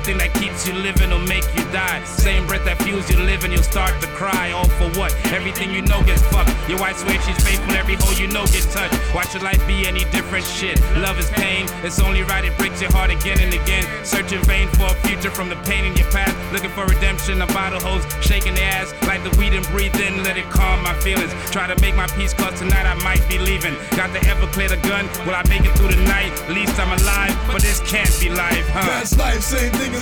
Everything that keeps you living will make you die. Same breath that fuels you living, you'll start to cry. All for what? Everything you know gets fucked. Your wife swears she's faithful, every hole you know gets touched. Why should life be any different? Shit, love is pain. It's only right it breaks your heart again and again. Search in vain for a future from the pain in your past. Looking for redemption, a bottle hose shaking their ass. Like the weed and breathe in, let it calm my feelings. Try to make my peace, cause tonight I might be leaving. Got to ever clear the gun? Will I make it through the night? At least I'm alive, but this can't be life, huh? That's life, same thing.